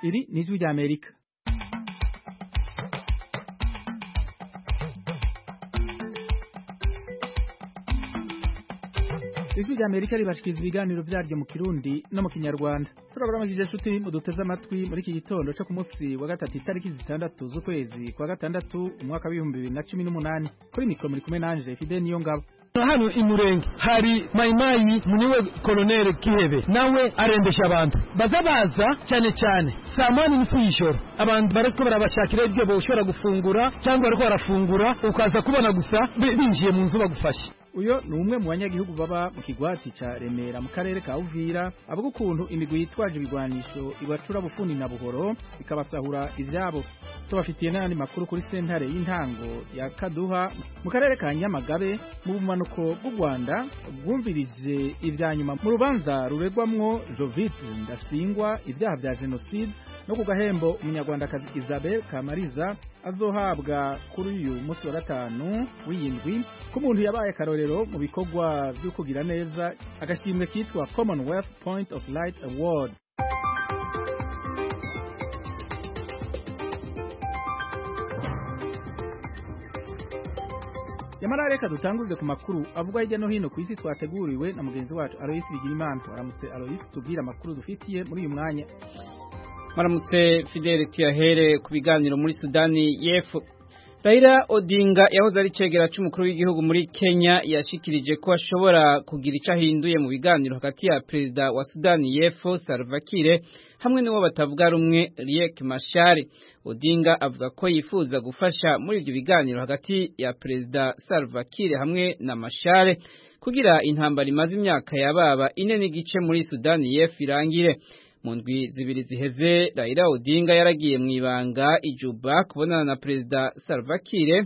Iri ni Ijwi ry'Amerika. Ijwi ry'Amerika ribashikiriza ibiganiro vyaryo mu Kirundi no mu Kinyarwanda. Turabaramukije nshuti muduteze amatwi muri iki gitondo cyo ku munsi wa gatatu itariki 6 z'ukwezi kwa gatandatu umwaka wa 2018. Kuri mikro muri kumwe nanje Fidel Niyongabo. Hano imurenge hari Mayimayi muniwe Colonel Kihebe nawe arembesha abantu bazabaza cyane saa 8 y'ijoro abantu bariko barabashakira ibyo boshora gufungura cyangwa bariko barafungura ukaza kubona gusa binjiye mu nzu bagufashe. Uyo ni umwe mu banyagihugu baba mu kigwati ca Remera mu karere ka Uvira avuga ukuntu imigwi yitwaje ibigwanisho ibacura bufuni na buhoro ikabasahura ivyabo. Tubafitiye n'andi makuru kuri sentare y'intango ya Kaduha mu karere ka Nyamagabe mu bumanuko bw'u Rwanda bwumvirije ivyanyuma mu rubanza ruregwamwo Jovitu Ndasingwa ibyaha vya genocide no ku gahembo umunyarwandakazi Isabel Kamariza azohabwa kuri uyu munsi wa gatanu w'indwi ku muntu yabaye karorero mu bikorwa byo kugira neza agashimwe kitwa Commonwealth Point of Light Award. Yamara reka dutangurire ku makuru avuga hirya no hino ku isi twateguriwe na mugenzi wacu Alois Bigirimana. Waramutse Alois, tubwira makuru dufitiye muri uyu mwanya. Maramutse Fidel, tuyahere ku biganiro muri Sudani y'Epfo. Raila Odinga yahoze ari cegera c'umukuru w'igihugu muri Kenya yashikirije ko ashobora kugira ico ahinduye mu biganiro hagati ya perezida wa Sudani y'Epfo Salva Kiir hamwe n'uwo batavuga rumwe Riek Machar. Odinga avuga ko yifuza gufasha muri ibyo biganiro hagati ya perezida Salva Kiir hamwe na Machar kugira intambara imaze imyaka yababa 4 n'igice muri Sudani y'Epfo irangire. Mu ndwi zibiri ziheze Raila Odinga yaragiye mu ibanga ijuba kubonana na perezida Salva Kiir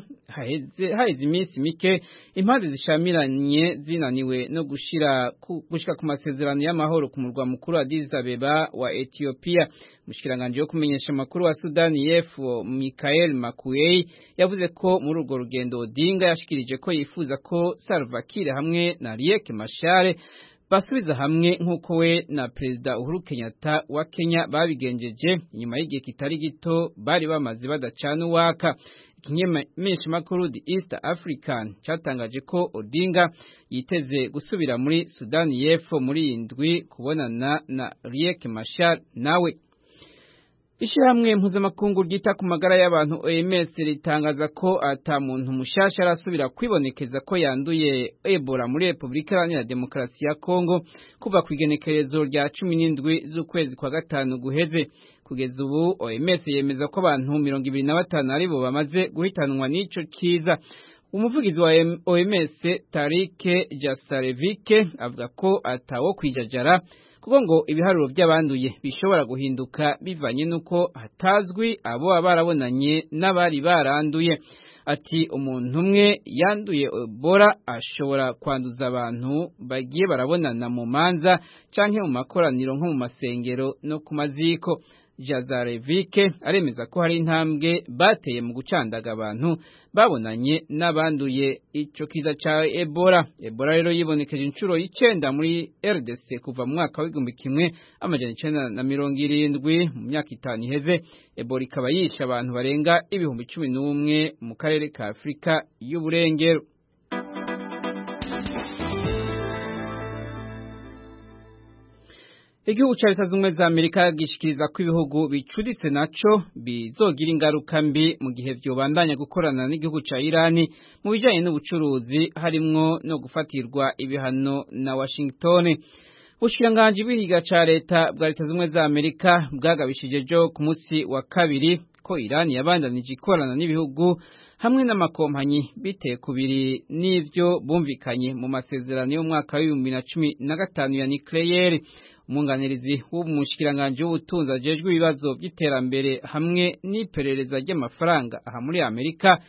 haheze iminsi mike impande zishamiranye zinaniwe no gushika ku masezerano y'amahoro ku murwa mukuru Addis Abeba wa Ethiopia. Mushikiranganje wo kumenyesha makuru wa Sudani y'Epfo Michael Makuei yavuze ko muri urwo rugendo Odinga yashikirije ko yifuza ko Salva Kiir hamwe na Riek Machar basubiza hamwe nk'uko we na perezida Uhuru Kenyatta wa Kenya babigenjeje inyuma y'igihe kitari gito bari bamaze badacana uwaka. Ikimenyesha makuru The East African cyatangaje ko Odinga yiteze gusubira muri Sudani y'Epfo muri indwi kubonana na Riek Machar nawe. Ishirahamwe mpuzamakungu ryita ku magara y'abantu OMS ritangaza ko ata muntu mushasha arasubira kwibonekeza ko yanduye Ebola muri Republika Iharanira Demokarasi ya Kongo kuva ku igenekerezo rya 17 z'ukwezi kwa gatanu guheze. Kugeza ubu OMS yemeza ko abantu 25 aribo bamaze guhitanwa n'ico kiza. Umuvugizi wa OMS Tarike Jastarevike avuga ko atawo kwijajara kuko ngo ibiharuro by'abanduye bishobora guhinduka bivanye nuko hatazwi abo barabonanye n'abari baranduye. Ati umuntu umwe yanduye Ebola ashobora kwanduza abantu bagiye barabonana mu manza canke mu makoraniro nko mu masengero no ku maziko. Jazarevike aremeza ko hari intambwe bateye mu gucandaga abantu babonanye n'abanduye ico kiza ca Ebola. Ebola rero yibonekeje incuro 9 muri RDC kuva mu mwaka wa 1970 mu myaka 5 iheze. Ebola ikaba yisha abantu barenga 11,000 mu karere ka Afrika y'Uburengero. Igihugu ca Leta Zunze Ubumwe za Amerika gishikiriza ko ibihugu bicuditse naco bizogira ingaruka mbi mu gihe vyobandanya gukorana n'igihugu ca Irani mu bijanye n'ubucuruzi harimwo no gufatirwa ibihano na Washington. Ubushikiranganje bw'ihiga ca leta bwa Leta Zunze Ubumwe za Amerika bwagabishije jo ku munsi wa kabiri ko Irani yabandanije ikorana n'ibihugu hamwe n'amakompanyi biteye kubiri n'ivyo bumvikanye mu masezerano y'umwaka wa 2015 ya nucleaire. Umunganirizi w'umushikiranganje w'ubutunzi ajejwe ibibazo by'iterambere hamwe n'iperereza ry'amafaranga aha muri Amerika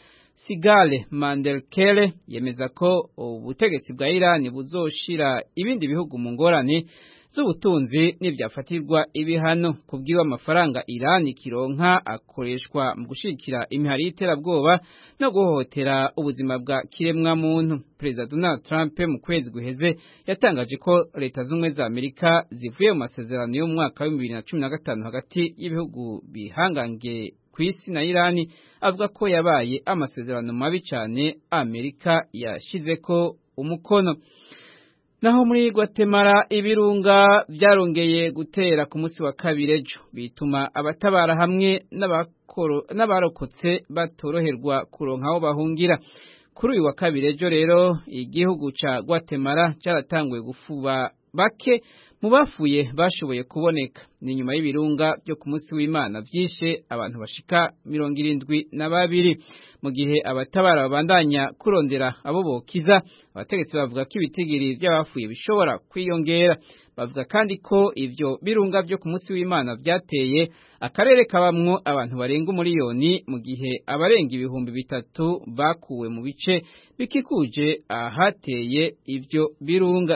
Sigale Mandelkere yemeza ko ubutegetsi bwa Iran buzoshira ibindi bihugu mu ngorane z'ubutunzi n'ibyafatirwa ibihano kubwiwe amafaranga Iran kironka akoreshwa mu gushikira imihari y'iterabwoba no guhohotera ubuzima bwa kiremwa muntu. Perezida Donald Trump mu kwezi guheze yatangaje ko leta z'ubumwe za Amerika zivuye mu masezerano yo mu mwaka wa 2015 hagati y'ibihugu bihangange ku isi na Iran, avuga ko yabaye amasezerano mabi cyane Amerika yashizeko umukono. Naho muri Guatemala ibirunga byarongeye gutera ku munsi wa kabiri ejo, bituma abatabara hamwe n'abarokotse batoroherwa kuronka aho bahungira. Kuri uyu wa kabiri ejo rero igihugu ca Guatemala cyaratanguye gufuba bake mu bafuye bashoboye kuboneka. Ni nyuma y'ibirunga byo ku munsi w'Imana byishe abantu bashika 72. Mu gihe abatabara babandanya kurondera abo bokiza, abategetsi bavuga ko ibitigiri by'abafuye bishobora kwiyongera. Bavuga kandi ko ivyo birunga byo ku munsi w'Imana byateye akarere kabamwo abantu barenga umuliyoni, mu gihe abarenga ibihumbi 3 bakuwe mu bice bikikuje ahateye ivyo birunga.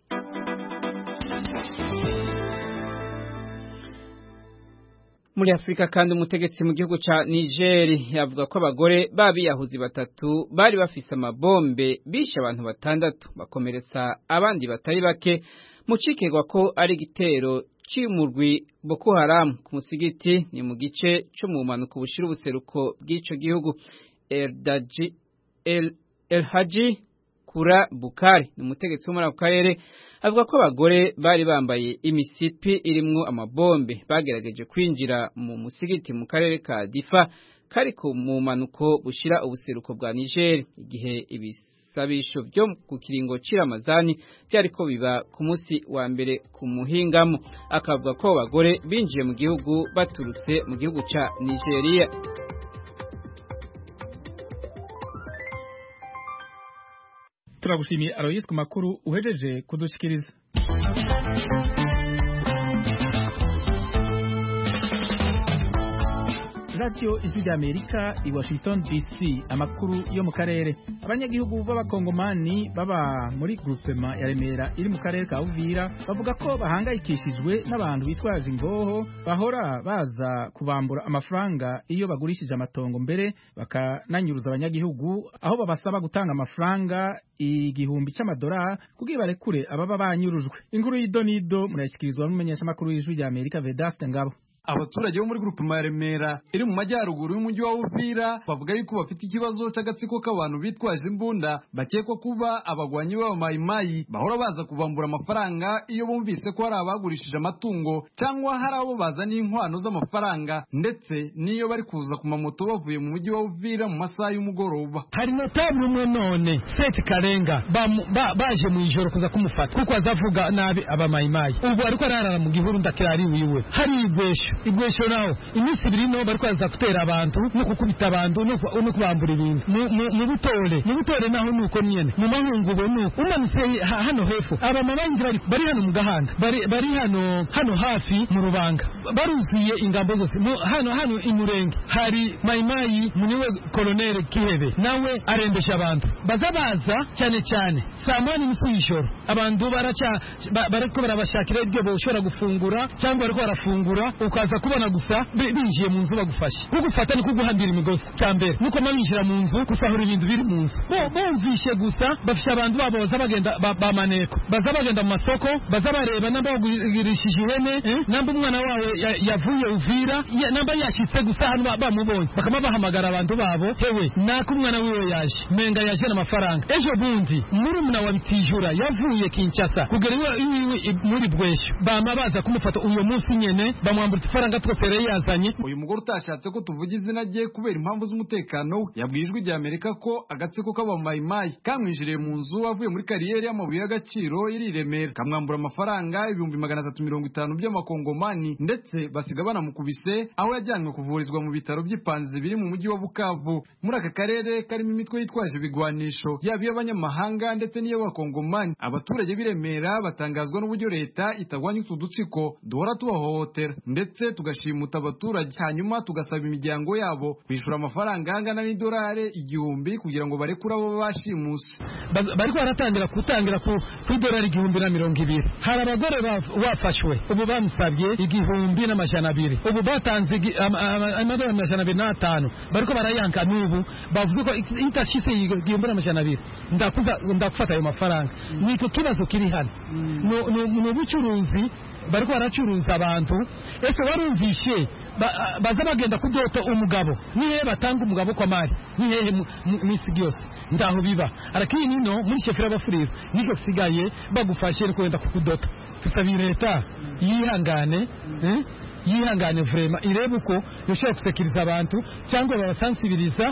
Muri Afrika kandi umutegetsi mu gihugu ca Niger yavuga ko abagore babiyahuzi 3 bari bafise amabombe bishe abantu 6 bakomeretsa abandi batari bake mu cikegwa ko ari igitero c'umurwi Boko Haram ku musigiti ni mu gice cyo mu manuko bushira ubuseruko bw'ico gihugu. El Haji Kura Bukari ni umutegetsi wo muri ako karere avuga ko abagore bari bambaye imisipi irimwo amabombe bagerageje kwinjira mu musigiti mu karere ka Difa kariko mu manuko bushira ubuseruko bwa Niger, igihe ibisabisho byo ku kiringo cy'Ramazani byariko biba ku munsi wa mbere ku muhingamo. Akavuga ko abagore binjiye mu gihugu baturutse mu gihugu ca Nigeria. Turagushimiye Aloyes ku makuru uhejeje kudushikiriza. Radio Ijwi ry'Amerika i Washington DC, amakuru yo mu karere. Abanyagihugu b'abakongomani baba muri groupement ya Remera iri mu karere ka Uvira bavuga ko bahangayikishijwe n'abantu bitwaje ingoho bahora baza kubambura amafaranga iyo bagurishije amatongo, mbere bakananyuruza abanyagihugu aho babasaba gutanga amafaranga $1,000 kugira barekure ababa banyurujwe. Inkuru y'idonido murayishikirizwa n'umumenyesha makuru w'Ijwi ry'Amerika Vedaste Ngabo. Abaturage bo muri groupement ya Remera iri mu majyaruguru y'umujyi wa Uvira bavuga yuko bafite ikibazo cy'agatsiko k'abantu bitwaje imbunda bakekwa kuba abagwanyi b'abamayimayi bahora baza kubambura amafaranga iyo bumvise ko hari abagurishije amatungo cyangwa hari abo bazana inkwano z'amafaranga, ndetse niyo bari kuza ku mamoto bavuye mu mujyi wa Uvira mu masaha y'umugoroba. Hari notable umwe none Seth Karenga baje mu ijoro kuza kumufata kuko azavuga nabi abamayimayi, ubu ariko ararara mu gihuru ndakirari wiwe. Hari igwesho naho iminsi 2 no bari kwaza gutera abantu no kukubita abantu no kubambura ibintu mu butore naho nuko nyene mu mahungubo nuko umanise hano hepfo abamabangira bari hano mu gahanda bari hano hafi mu Rubanga baruzuye ingambo zose hano imurenge. Hari mayimayi muniwe Colonel Kihebe nawe arembesha abantu bazabaza cyane saa 8 y'ijoro abantu barako barabashakira ibyo boshora gufungura cyangwa bariko barafungura ukaza kubona gusa binjiye mu nzu bagufashe kugufata ni kuguhambira imigozi cyambere nuko mabinjira mu nzu kusahura ibintu biri mu nzu bumvishe gusa bafisha abantu babo baza bagenda bamaneko baza bagenda mu masoko baza bareba namba bagurishije ihene namba umwana wawe yavuye Uvira namba yashitse gusa hano bamubonye bakama bahamagara abantu babo hewe nako umwana wiwe yaje menga yaje n'amafaranga ejo bundi muri umuna wa Bitijura yavuye Kinshasa kugera iwe muri Bwesho bama baza kumufata uyo munsi nyene bamwambura ifaranga twose yazanye. Uyu mugore utashatse ko tuvuga izina rye kubera impamvu z'umutekano yabwijwe rya Amerika ko agatsiko k'abamayimayi kamwinjiriye mu nzu avuye muri kariyeri y'amabuye y'agaciro iri Remera kamwambura amafaranga 350 by'amakongomani, ndetse basiga banamukubise aho yajyanywe kuvurizwa mu bitaro by'Ipanzi biri mu mujyi wa Bukavu. Muri aka karere karimo imitwe yitwaje ibigwanisho yabiye abanyamahanga ndetse n'iy'abakongomani. Abaturage b'Iremera batangazwa n'uburyo leta itagwanya utu dutsiko duhora tubahohotera ndetse gace tugashimuta abaturage hanyuma tugasaba imiryango yabo kwishura amafaranga angana n'idolari 1,000 kugira ngo barekure abo bashimuse. Bariko baratangira kutangira ku idolari 1,200. Hari abagore bafashwe ubu bamusabye 1,200. ubu batanze amadolari 205. bariko barayanka n'ubu bavuze ko itashise 1,200 ndakufata ayo mafaranga. Niko kibazo kiri hano no bucuruzi bariko baracuruza abantu. Ese warumvishe baza bagenda kudota umugabo nihe batanga umugabo kwa mari nihe misi byose ndaho biba arakini no muri shefera bafuriro niko sigaye bagufashe kwenda kukudota. Tusabire leta yihangane vrema irebe uko yoshobora gusekiriza abantu cyangwa babasansibiriza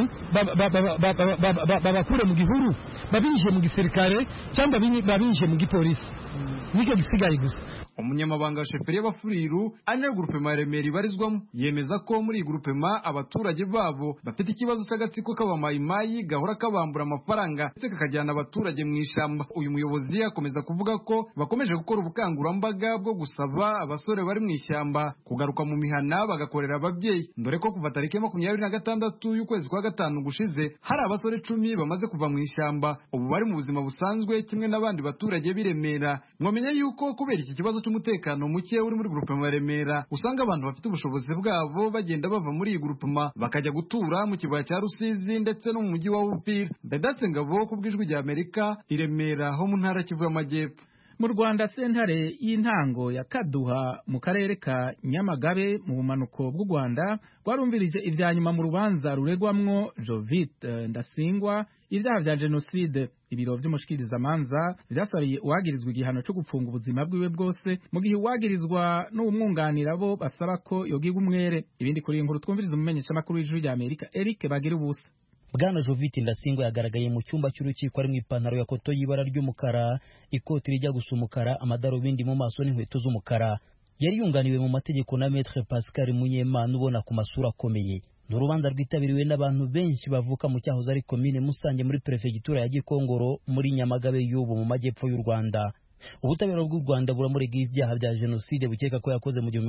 babakure mu gihuru babinje mu gisirikare cyangwa babinje mu gipolisi. Niko gisigaye gusa. Umunyamabanga wa sheferi y'abafuriru ane groupement Remera ibarizwamo yemeza ko muri groupement abaturage babo bafite ikibazo cy'agatsiko k'abamayimayi gahora kabambura amafaranga ndetse kakajyana abaturage mu ishamba. Uyu muyobozi akomeza kuvuga ko bakomeje gukora ubukangurambaga bwo gusaba abasore bari mu ishyamba kugaruka mu mihana bagakorera ababyeyi, dore ko kuva tariki 26 y'ukwezi kwa gatanu gushize hari abasore 10 bamaze kuva mu ishyamba ubu bari mu buzima busanzwe kimwe n'abandi baturage biremera. Mwamenye yuko kubera iki kibazo umutekano muke uri muri groupement Remera usanga abantu bafite ubushobozi bwabo bagenda bava muri iyi groupement bakajya gutura mu kibaya cya Rusizi ndetse no mu mujyi wa Uvira. Ndadatse ngabo kubwijwe rya Amerika iremera ho mu ntara Kivu y'Amajyepfo. Mu Rwanda sentare y'intango ya Kaduha mu karere ka Nyamagabe mu bumanuko bw'u Rwanda rwarumvirije ivyanyuma mu rubanza ruregwamwo Jovit Ndasingwa ibyaha vya genocide. Ibiro vy'umushikirizamanza vyasariye uwagirizwa igihano cyo gupfunga ubuzima bwiwe bwose mu gihe uwagirizwa n'umwunganira bo basaba ko yogirwa umwere. Ibindi kuri inkuru twumviriza umumenyesha makuru w'ijuru rya Amerika Eric Bagirubusa. Bwana Jovit Ndasingwa yagaragaye mu cyumba cy'urukiko ari mu ipantaro ya koto y'ibara ry'umukara, ikoti rijya gusa umukara, amadarubindi mu maso n'inkweto z'umukara. Yari yunganiwe mu mategeko na Maître Pascal Munyemana ubona ku masura akomeye. N'urubanza rwitabiriwe n'abantu benshi bavuka mu cyahoze ari commune Musange muri prefegitura ya Gikongoro muri Nyamagabe y'ubu mu majyepfo y'u Rwanda. Ubutabera bw'u Rwanda buramurega ibyaha bya genocide bukeka ko yakoze mu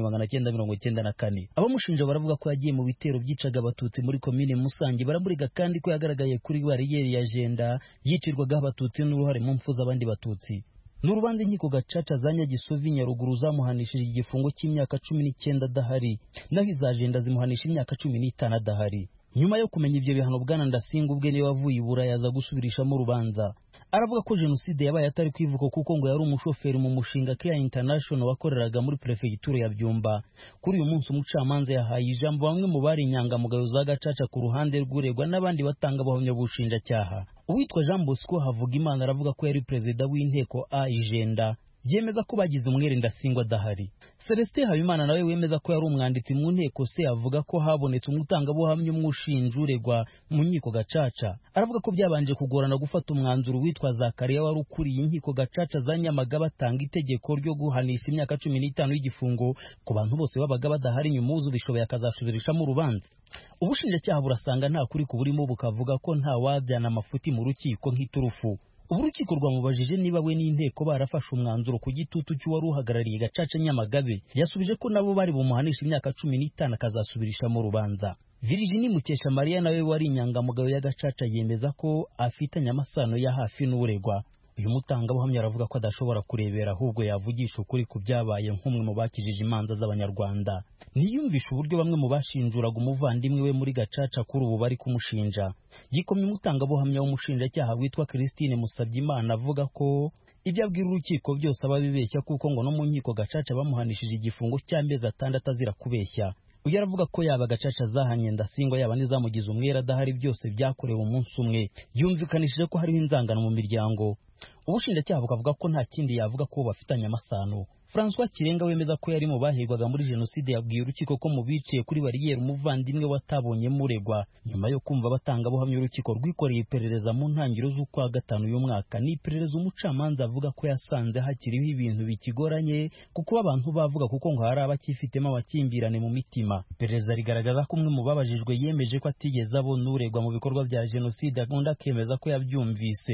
1994. Abamushinja baravuga ko yagiye mu bitero byicaga abatutsi muri commune Musange. Baramurega kandi ko yagaragaye kuri bariyeri ya Jenda yicirwaga abatutsi n'uruhare mu mfu z'abandi batutsi. N'urubanza inkiko gacaca za Nyagisovi Nyaruguru zamuhanishije igifungo cy'imyaka 19 adahari, naho izagenda zimuhanisha imyaka 15 adahari. Nyuma yo kumenya ibyo bihano Bwana Ndasingwa ubwe niwe wavuye ibura yaza gusubirishamo urubanza. Aravuga ko genocide yabaye atari kwivuka kuko ngo yari umushoferi mu mushinga Care International wakoreraga muri prefegitura ya Byumba. Kuri uyu munsi umucamanza yahaye ijambo bamwe mu bari inyangamugayo za gacaca ku ruhande rw'uregwa n'abandi batanga abahamya bushinjacyaha. Uwitwa Jean Bosco Havugimana aravuga ko yari perezida w'inteko Ijenda yemeza ko bagize umwere Ndasingwa adahari. Celestin Habimana nawe wemeza ko yari umwanditsi mu nteko se avuga ko habonetse umutangabuhamya umushinja uregwa mu nkiko gacaca. Aravuga ko byabanje kugorana gufata umwanzuro witwa Zakariya wari ukuriye inkiko gacaca za Nyamagabe batanga itegeko ryo guhanisha imyaka 15 y'igifungo ku bantu bose babaga badahari nyuma uzu bishoboye akazasubirishamo urubanza. Ubushinjacyaha burasanga nta kuri kuburimo bukavuga ko nta wajyana amafuti mu rukiko nk'iturufu. Urukiko rwamubajije niba we n'inteko barafashe umwanzuro ku gitutu cy'uwari uhagarariye gacaca Nyamagabe. Yasubije ko nabo bari bumuhanisha imyaka 15 akazasubirisha mu rubanza. Virginie Mukesha Maria nawe wari inyangamugayo ya gacaca yemeza ko afitanye amasano ya hafi n'uregwa. Uyu mutangabuhamya aravuga ko adashobora kurebera ahubwo yavugisha ukuri ku byabaye nk'umwe mu bakijije imanza z'abanyarwanda. Niyumvisha uburyo bamwe mu bashinjuraga umuvandimwe we muri gacaca kuri ubu bari kumushinja. Gikomye umutangabuhamya w'umushinjacyaha witwa Christine Musabyimana avuga ko ibyo abwira urukiko byose ababibeshya kuko ngo no mu nkiko gacaca bamuhanishije igifungo cy'amezi 6 azira kubeshya. Uyu aravuga ko yaba gacaca zahanye Ndasingwa yaba nizamugize umwera adahari byose byakorewe umunsi umwe. Yumvikanishije ko hariho inzangano mu miryango. Ubushinjacyaha bukavuga ko nta kindi yavuga ko bafitanye amasano. François Kirenga wemeza ko yari mu bahigwaga muri genocide yabwiye urukiko ko mu biciye kuri bariyeri umuvandimwe watabonye muregwa. Nyuma yo kumva batanga buhamya urukiko rwikoreye iperereza mu ntangiriro z'ukwa 5 uyu mwaka, ni iperereza umucamanza avuga ko yasanze hakiriho ibintu bikigoranye kuko abantu bavuga kuko ngo hari abakifitemo abakimbirane mu mitima. Iperereza rigaragaza ko umwe mu babajijwe yemeje ko atigeze abona uregwa mu bikorwa bya genocide, akunda kemeza ko yabyumvise.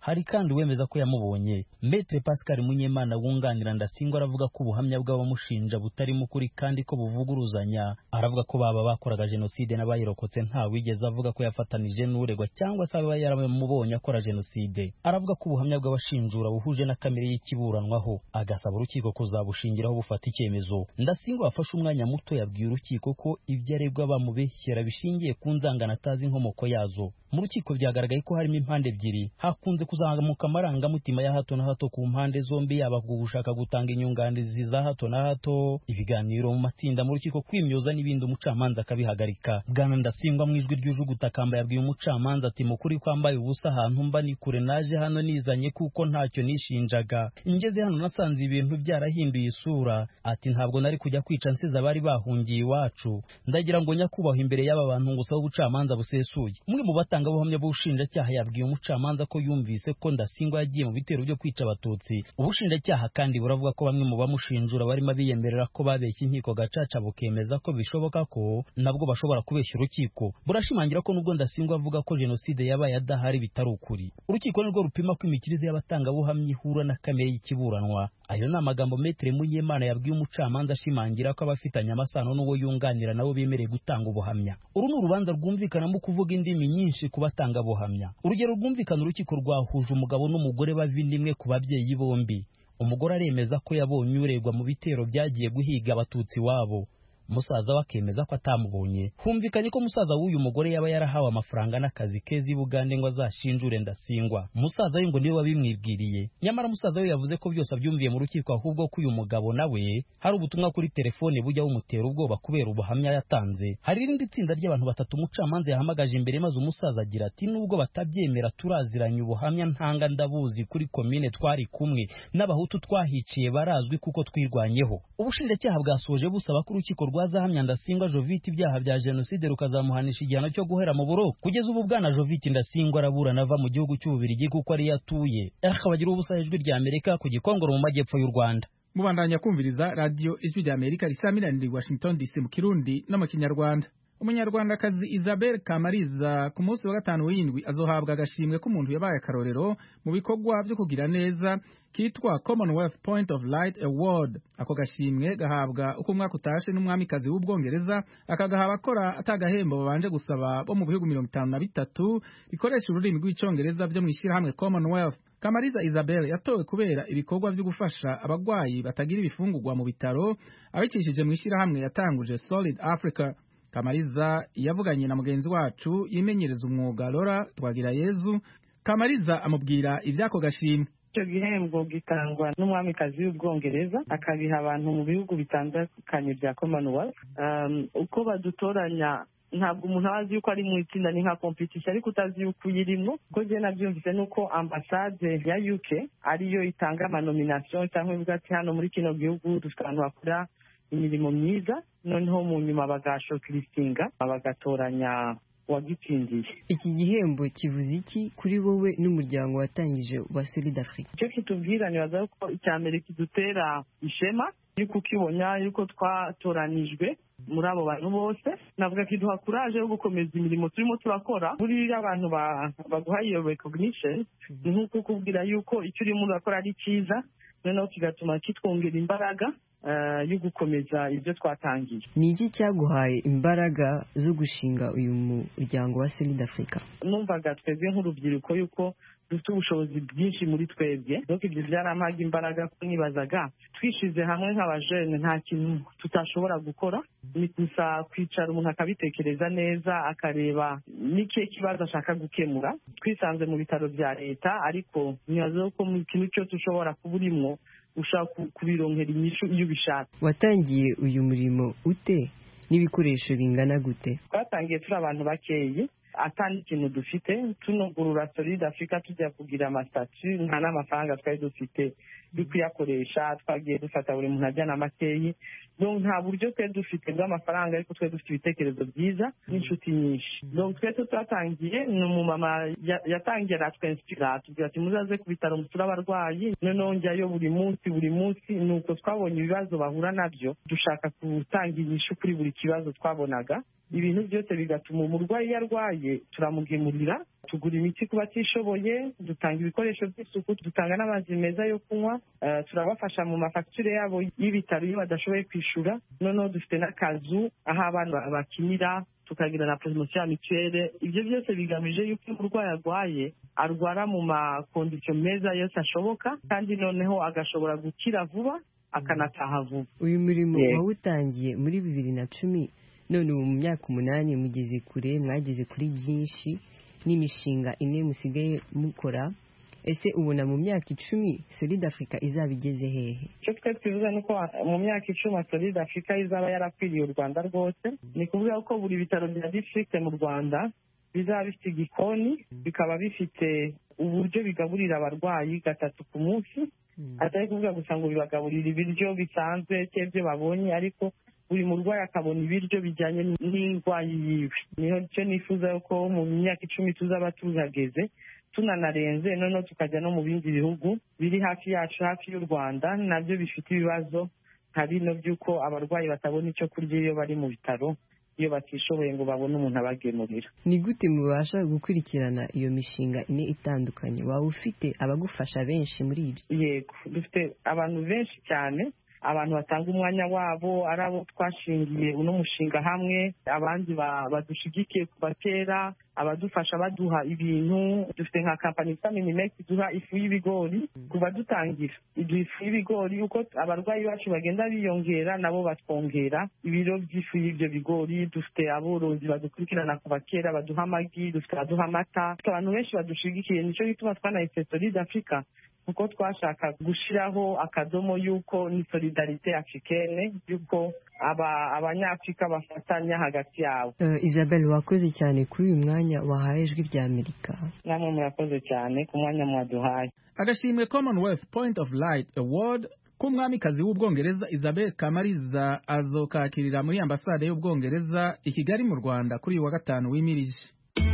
hari kandi uwemeza ko yamubonye. Maître Pascal Munyemana wunganira Ndasingwa aravuga ko ubuhamya bw'abamushinja butarimo ukuri kandi ko buvuguruzanya. Aravuga ko baba bakoraga jenoside n'abayirokotse nta wigeze avuga ko yafatanije n'uregwa cyangwa se aba yaramubonye akora jenoside. Aravuga ko ubuhamya bw'abashinjura buhuje na kamere y'ikiburanwaho, agasaba urukiko kuzabushingiraho bufata icyemezo. Ndasingwa wafashe umwanya muto yabwiye urukiko ko ibyo aregwa bamubeshyera bishingiye ku nzangano atazi inkomoko yazo. Mu rukiko byagaragaye ko harimo impande ebyiri, hakunze kuzamuka amarangamutima ya hato na hato ku mpande zombi, yaba gushaka gutanga inyunganizi za hato na hato, ibiganiro mu matsinda mu rukiko, kwimyoza n'ibindi, umucamanza akabihagarika. Bwana Ndasingwa mu ijwi ry'ujugutakamba yabwiye umucamanza ati mukuri kwambaye ubusa ahantu mba ni kure, naje hano nizanye kuko ntacyo nishinjaga, ingeze hano nasanze ibintu byarahinduye isura. Ati ntabwo nari kujya kwica nsize abari bahungiye iwacu, ndagira ngo nyakubahwa imbere y'aba bantu ngusaba ubucamanza busesuye. Umwe mu batanga ubuhamya bw'ubushinjacyaha yabwiye umucamanza ko yumvise ko Ndasingwa yagiye mu bitero byo kwica abatutsi. Ubushinjacyaha kandi buravuga ko bamwe mu bamushinjura barimo biyemerera ko babeshya inkiko gacaca, bukemeza ko bishoboka ko nabwo bashobora kubeshya urukiko. Burashimangira ko nubwo Ndasingwa avuga ko jenoside yabaye adahari bitari ukuri. Urukiko nirwo rupima ko imikirize y'abatangabuhamya ihura na kamere y'ikiburanwa. Ayo ni amagambo Maître Munyemana yabwiye umucamanza ashimangira ko abafitanye amasano n'uwo yunganira nabo bemereye gutanga ubuhamya. Uru ni urubanza rwumvikanamo kuvuga indimi nyinshi ku batanga buhamya. Urugero rwumvikana, urukiko rwahuje umugabo n'umugore bava inda imwe ku babyeyi bombi. Umugore aremeza ko yabonye uregwa mu bitero byagiye guhiga abatutsi wabo, musaza we akemeza ko atamubonye. Humvikanye ko musaza w'uyu mugore yaba yarahawe amafaranga n'akazi keza i Bugande ngo azashinjure Ndasingwa. Musaza we ngo niwe wabimwibwiriye, nyamara musaza we yavuze ko byose abyumviye mu rukiko, ahubwo ko uyu mugabo nawe hari ubutumwa kuri telefone bujya bumutera ubwoba kubera ubuhamya yatanze. Hari irindi tsinda ry'abantu batatu umucamanza yahamagaje imbere, maze umusaza agira ati nubwo batabyemera turaziranye, ubuhamya ntanga ndabuzi, kuri komine twari kumwe, n'abahutu twahiciye barazwi kuko twirwanyeho. Ubushinjacyaha bwasoje busaba ko urukiko rwazahamya Ndasingwa Jovite ibyaha bya jenoside rukazamuhanisha igihano cyo guhera mu buroko. Kugeza ubu bwana Jovite Ndasingwa araburana ava mu gihugu cy'Ububirigi kuko ari yatuye. Bagira ubusa ijwi rya Amerika ku Gikongoro mu majyepfo y'u Rwanda. Mubandanya kumviriza radio ijwi rya Amerika risamiraniye Washington DC mu Kirundi no mu Kinyarwanda. Umunyarwandakazi Isabelle Kamariza ku munsi wa gatanu w'indwi azohabwa agashimwe k'umuntu yabaye akarorero mu bikorwa byo kugira neza kitwa Commonwealth Point of Light Award. Ako gashimwe gahabwa uko umwaka utashe n'umwamikazi w'Ubwongereza, akagaha abakora atagahembo babanje gusaba bo mu bihugu 53 bikoresha ururimi rw'icyongereza byo mu ishyirahamwe Commonwealth. Kamariza Isabelle yatowe kubera ibikorwa byo gufasha abagwayi batagira ibifungurwa mu bitaro abicishije mu ishyirahamwe yatanguje Solid Africa. Kamariza yavuganye na mugenzi wacu yimenyereza umwuga Laura Twagirayezu. Kamariza amubwira ivyako gashimwe. Icyo gihembo gitangwa n'umwamikazi w'Ubwongereza, akabiha abantu mu bihugu bitandukanye bya Commonwealth. Uko badutoranya ntabwo umuntu azi yuko ari mu itsinda, ni nka competition, ariko utazi yuko uyirimo. Ko je nabyumvise nuko ambassade ya UK ariyo itanga amanomination cyangwa ivuga ati hano muri kino gihugu dufite abantu bakora imirimo myiza, noneho mu nyuma bagashortlistinga bagatoranya wagitsindiye. Iki gihembo kivuze iki kuri wowe n'umuryango watangije wa Solid Africa? Icyo kitubwira nibaza ko icya mbere kidutera ishema yuko ukibona yuko twatoranijwe muri abo bantu bose. Navuga kiduha courage yo gukomeza imirimo turimo turakora. Buriya abantu baguha iyo recognition ni nkuko kubwira yuko icyo urimo urakora ari cyiza, noneho kigatuma kitwongera imbaraga yo gukomeza ibyo twatangiye. Ni iki cyaguhaye imbaraga zo gushinga uyu muryango wa Solid Africa? Numvaga twebwe nk'urubyiruko yuko dufite ubushobozi bwinshi muri twebwe, donc ibyo byarampaga imbaraga ko nibazaga twishize hamwe nk'abajene nta kintu tutashobora gukora, ni gusa kwicara umuntu akabitekereza neza akareba n'ikihe kibazo ashaka gukemura. Twisanze mu bitaro bya leta, ariko nibaza ko mu kintu cyose ushobora kuba urimo ushaka kubironkera inyishu iyo ubishaka. Watangiye uyu murimo ute n'ibikoresho bingana gute? Twatangiye turi abantu bakeye, atandi ikintu dufite, tunugurura Solid Africa tujya kugira amasitatu, nta n'amafaranga twari dufite yo kuyakoresha, twagiye dufata buri muntu ajyana makeyi, donc nta buryo twari dufite bw'amafaranga, ariko twari dufite ibitekerezo byiza n'inshuti nyinshi. Donc twese twatangiye, ni umumama yatangiye aratwenspira, atubwira ati muzaze ku bitaro musura abarwayi, noneho njyayo buri munsi, nuko twabonye ibibazo bahura nabyo, dushaka gutanga inyishu kuri buri kibazo twabonaga, ibintu byose bigatuma umurwayi iyo arwaye turamugemurira, tugura imiti ku batishoboye, dutanga ibikoresho by'isuku, dutanga n'amazi meza yo kunywa, turabafasha mu mafagitire yabo y'ibitaro iyo badashoboye kwishyura. Noneho dufite n'akazu aho abana bakinira, tukagira na poromosiyo ya mituweli. Ibyo byose bigamije yuko umurwayi arwaye arwara mu makondisiyo meza yose ashoboka, kandi noneho agashobora gukira vuba akanataha vuba. Uyu murimo wawutangiye muri 2010, none ubu mu myaka 8 mugeze kure, mwageze kuri byinshi n'imishinga 4 musigaye mukora. Ese ubona mu myaka 10 Solid Africa izaba igeze hehe? Icyo twe twifuza ni uko mu myaka 10 Solid Africa izaba yarakwiriye u Rwanda rwose. Ni kuvuga ko buri bitaro bya district mu Rwanda bizaba bifite igikoni, bikaba bifite uburyo bigaburira abarwayi 3 ku munsi. Atari kuvuga gusa ngo bibagaburira ibiryo bisanzwe cy'ibyo babonye, ariko buri murwayi akabona ibiryo bijyanye n'indwayi yiwe. Niho cyo nifuza ko mu myaka 10 tuzaba tuzageze, tunanarenze, noneho tukajya no mu bindi bihugu biri hafi yacu, hafi y'u Rwanda, nabyo bifite ibibazo nka bino by'uko abarwayi batabona icyo kurya iyo bari mu bitaro, iyo batishoboye ngo babone umuntu abagemurira. Ni gute mubasha gukurikirana iyo mishinga 4 itandukanye? Waba ufite abagufasha benshi muri ibyo? Yego, dufite abantu benshi cyane, abantu batanga umwanya wabo, ari abo twashingiye uno mushinga hamwe, abandi badushigikiye kuva kera, abadufasha baduha ibintu. Dufite nka kampani yitwa Minimex duha ifu y'ibigori kuva dutangira. Iduha ifu y'ibigori, uko abarwayi bacu bagenda biyongera nabo batwongera ibiro by'ifu y'ibyo bigori. Dufite aborozi badukurikirana kuva kera, baduha amagi, dufite abaduha amata, abantu benshi badushigikiye. Nicyo gituma twanahise Solid Africa, kuko twashaka gushiraho akadomo yuko ni solidarite africaine, yuko abanyafrika bafatanya hagati yabo. Isabelle, wakoze cyane kuri uyu mwanya wahaye Ijwi rya Amerika. Namwe murakoze cyane ku mwanya mwaduhaye. Agashimwe Commonwealth Point of Light Award k'umwamikazi w'Ubwongereza Isabelle Kamariza azokakirira muri ambasade y'Ubwongereza i Kigali mu Rwanda kuri uyu wa gatanu w'imirije.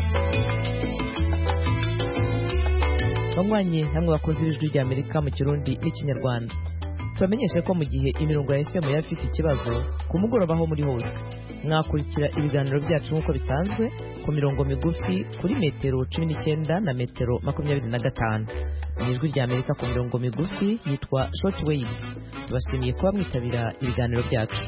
banywanyi namwe bakunze Ijwi rya Amerika mu Kirundi n'Ikinyarwanda, tubamenyeshe ko mu gihe imirongo ya FM yafite ikibazo ku mugoroba aho muri hose, mwakurikira ibiganiro byacu nk'uko bisanzwe ku mirongo migufi kuri metero 19 na metero 25. Ijwi rya Amerika ku mirongo migufi yitwa shortwave. Tubashimiye kuba mwitabira ibiganiro byacu.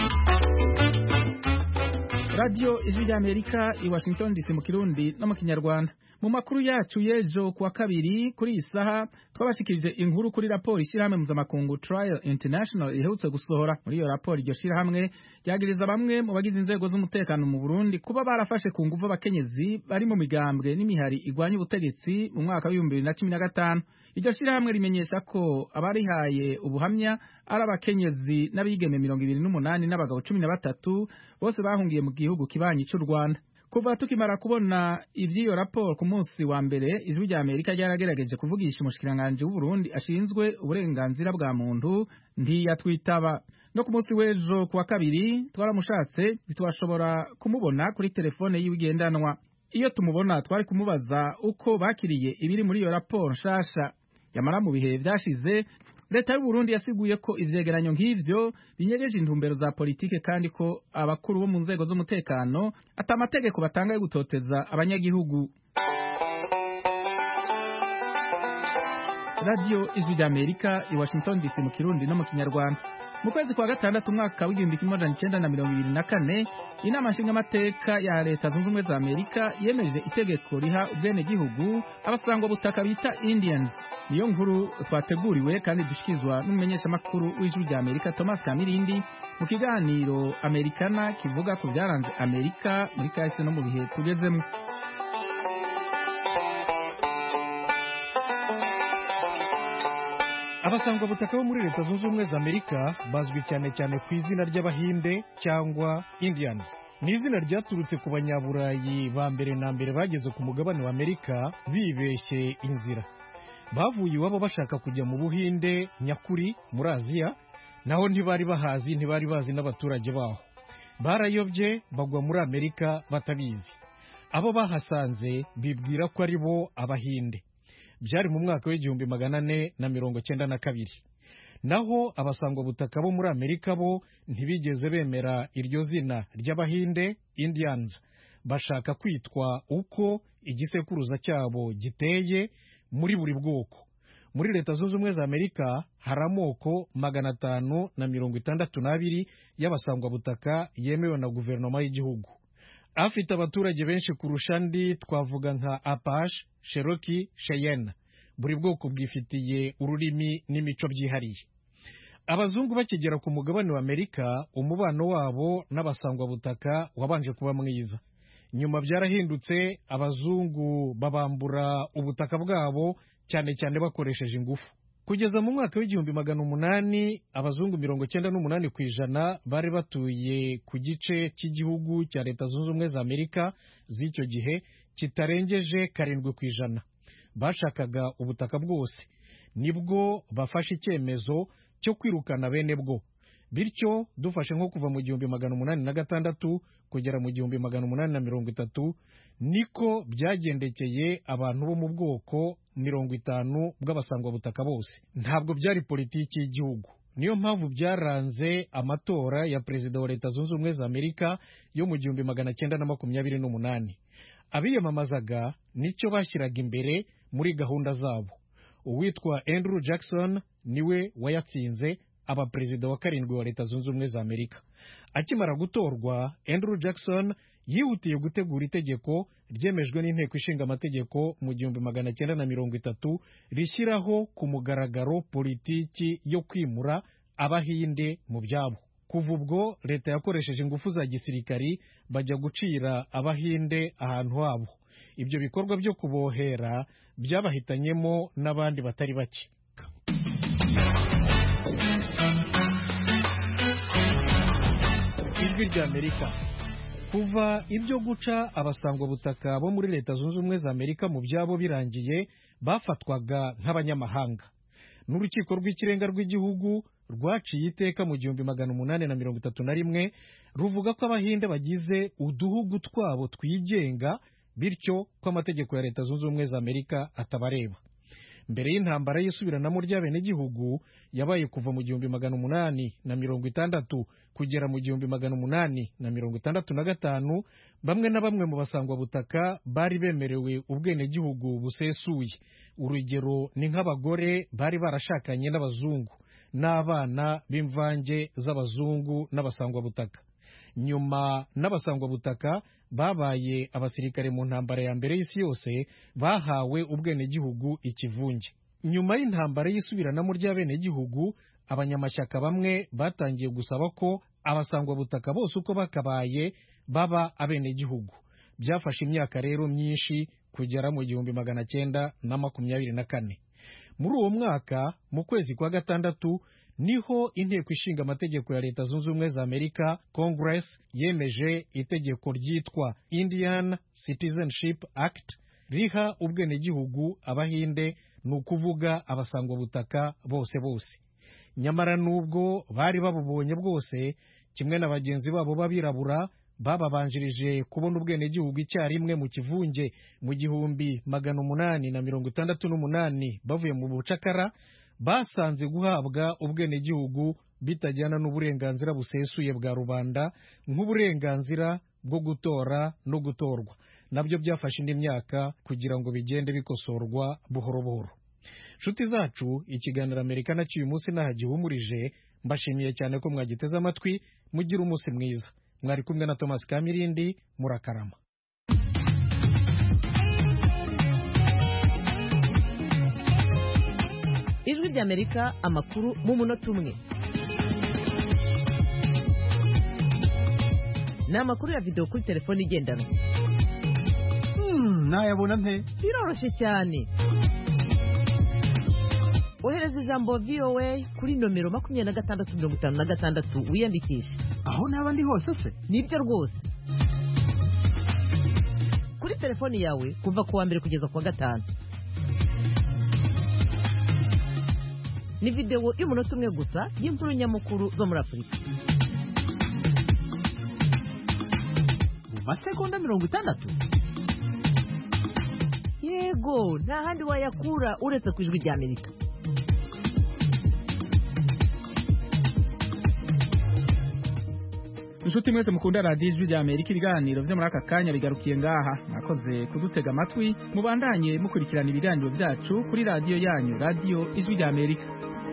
Radio Ijwi rya Amerika i Washington DC mu Kirundi no mu Kinyarwanda. Mu makuru yacu y'ejo kuwa kabiri kuri iyi saha twabashikirije inkuru kuri raporo ishyirahamwe mpuzamakungu Trial International iherutse gusohora. Muri iyo raporo iryo shyirahamwe ryagiriza bamwe mu bagize inzego z'umutekano mu Burundi kuba barafashe ku nguvu abakenyezi bari mu migambwe n'imihari igwanya ubutegetsi mu mwaka wa 2015. Iryo shyirahamwe rimenyesha ko abarihaye ubuhamya ari abakenyezi n'abigeme 28 n'abagabo 13 bose bahungiye mu gihugu kibanyi cy'u Rwanda. Kuva tukimara kubona ivy'iyo raporo ku munsi wa mbere, Ijwi rya Amerika ryaragerageje kuvugisha umushikiranganje w'u Burundi ashinzwe uburenganzira bwa muntu, ntiyatwitaba. No ku munsi w'ejo kuwa kabiri twaramushatse ntitwashobora kumubona kuri telefone y'igendanwa. Iyo tumubona twari kumubaza uko bakiriye ibiri muri iyo raporo nshasha. Yamara mu bihe byashize Leta y'u Burundi yasiguye ko ivyegeranyo nk'ivyo binyegeje intumbero za politike, kandi ko abakuru bo mu nzego z'umutekano atamategeko batanga yo gutoteza abanyagihugu. Radio Ijwi rya Amerika i Washington DC mu Kirundi no mu Kinyarwanda. Mu kwezi kwa gatandatu umwaka w'1924 inama nshingamateka ya Leta Zunze Ubumwe za Amerika yemeje itegeko riha ubwene gihugu abasangwa butaka bita Indians. Niyo nkuru twateguriwe kandi dushikizwa n'umumenyesha makuru w'Ijwi rya Amerika Thomas Kamirindi mu kiganiro Americana kivuga ku byaranze Amerika muri kahise no mu bihe tugezemo. Abasangwa butaka bo muri Leta Zunze Ubumwe za Amerika bazwi cyane cyane ku izina ry'Abahinde cyangwa Indians. Ni izina ryaturutse ku banyaburayi ba mbere na mbere bageze ku mugabane wa Amerika bibeshye inzira. Bavuye iwabo bashaka kujya mu Buhinde nyakuri muri Aziya, naho ntibari bahazi, ntibari bazi n'abaturage baho. Barayobye bagwa muri Amerika batabizi. Abo bahasanze bibwira ko ari bo Abahinde. Byari mu mwaka w'1492. naho abasangwabutaka bo muri Amerika bo ntibigeze bemera iryo zina ry'Abahinde Indians, bashaka kwitwa uko igisekuruza cyabo giteye muri buri bwoko. Muri Leta Zunze Ubumwe za Amerika hari amoko 562 y'abasangwabutaka yemewe na guverinoma y'igihugu. Afite abaturage benshi kurusha andi twavuga nka Apache, Cherokee, Cheyenne. Buri bwoko bwifitiye ururimi n'imico byihariye. Abazungu bakigera ku mugabane wa Amerika, umubano wabo n'abasangwabutaka wabanje kuba mwiza. Nyuma byarahindutse, abazungu babambura ubutaka bwabo cyane cyane bakoresheje ingufu. Kugeza mu mwaka w'1800 abazungu 98% bari batuye ku gice cy'igihugu cya Leta Zunze Ubumwe za Amerika z'icyo gihe kitarengeje 7%. Bashakaga ubutaka bwose. Nibwo bafashe icyemezo cyo kwirukana bene bwo. Bityo dufashe nko kuva mu 1806 kugera mu 1830 niko byagendekeye abantu bo mu bwoko 50 bw'abasangwabutaka bose. Ntabwo byari politiki y'igihugu. Niyo mpamvu byaranze amatora ya perezida wa Leta Zunze Ubumwe za Amerika yo mu 1928. Abiyamamazaga nicyo bashyiraga imbere muri gahunda zabo. Uwitwa Andrew Jackson niwe wayatsinze, aba perezida wa 7 wa Leta Zunze Ubumwe za Amerika. Akimara gutorwa, Andrew Jackson yihutiye gutegura itegeko ryemejwe n'inteko ishinga amategeko mu 1930 rishyiraho ku mugaragaro politiki yo kwimura Abahinde mu byabo. Kuva ubwo leta yakoresheje ingufu za gisirikari bajya gucira Abahinde ahantu habo. Ibyo bikorwa byo kubohera byabahitanyemo n'abandi batari bake. Ijwi ry'Amerika. Kuva ibyo guca abasangwabutaka bo muri Leta Zunze Ubumwe za Amerika mu byabo birangiye, bafatwaga nk'abanyamahanga. N'urukiko rw'ikirenga rw'igihugu rwaciye iteka mu 1831 ruvuga ko Abahinde bagize uduhugu twabo twigenga, bityo ko amategeko ya Leta Zunze Ubumwe za Amerika atabareba. Mbere y'intambara y'isubiranamo ry'abenegihugu yabaye kuva mu 1860 kugera mu 1865, bamwe na bamwe mu basangwabutaka bari bemerewe ubwenegihugu busesuye. Urugero ni nk'abagore bari barashakanye n'abazungu n'abana b'imvange z'abazungu n'abasangwabutaka. Nyuma n'abasangwabutaka babaye abasirikare mu ntambara ya mbere y'isi yose bahawe ubwenegihugu ikivunge. Nyuma y'intambara y'isubiranamo ry'abenegihugu, abanyamashyaka bamwe batangiye gusaba ko abasangwabutaka bose uko bakabaye baba abenegihugu. Byafashe imyaka rero myinshi kugera mu 1924. Muri uwo mwaka mu kwezi kwa gatandatu niho inteko ishinga amategeko ya Leta Zunze Ubumwe za Amerika Congress yemeje itegeko ryitwa Indian Citizenship Act riha ubwenegihugu Abahinde, ni ukuvuga abasangwabutaka bose. Nyamara nubwo bari babubonye bwose, kimwe na bagenzi babo b'abirabura bababanjirije kubona ubwenegihugu icyarimwe mu kivunge mu 1868 bavuye mu bucakara, basanze guhabwa ubwenegihugu bitajyana n'uburenganzira busesuye bwa rubanda nk'uburenganzira bwo gutora no gutorwa. Nabyo byafashe indi myaka kugira ngo bigende bikosorwa buhoro buhoro. Nshuti zacu, ikiganiro Amerika na cy'uyu munsi nahagihumurije. Mbashimiye cyane ko mwagiteze amatwi. Mugira umunsi mwiza. Mwari kumwe na Thomas Kamirindi. Murakarama. Ijwi ry'Amerika, amakuru mu munota umwe. Ni amakuru ya video kuri telefone igendanwa. Nayabona nte? Biroroshye cyane. Ohereza ijambo VOA kuri nomero 2656 wiyandikisha. Aho naba ndi hose se? Nibyo rwose. Kuri telefone yawe kuva ku wa mbere kugeza ku wa gatanu. Ni video y'umunota umwe gusa y'inkuru nyamukuru zo muri Afurika. Mu masegonda 60? Yego, nta handi wayakura uretse ku Ijwi ry'Amerika. inshuti mwese mukunda radiyo ijwi rya Amerika, ibiganiro vyo muri aka kanya bigarukiye ngaha. Mwakoze kudutega amatwi, mubandanye mukurikirana ibiganiro vyacu kuri radiyo yanyu, radiyo ijwi rya Amerika.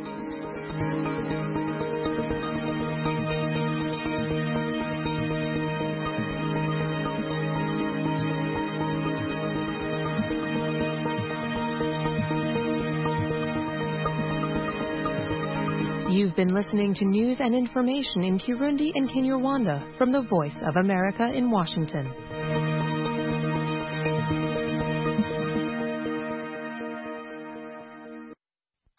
You've been listening to news and information in Kirundi and Kinyarwanda from the Voice of America in Washington.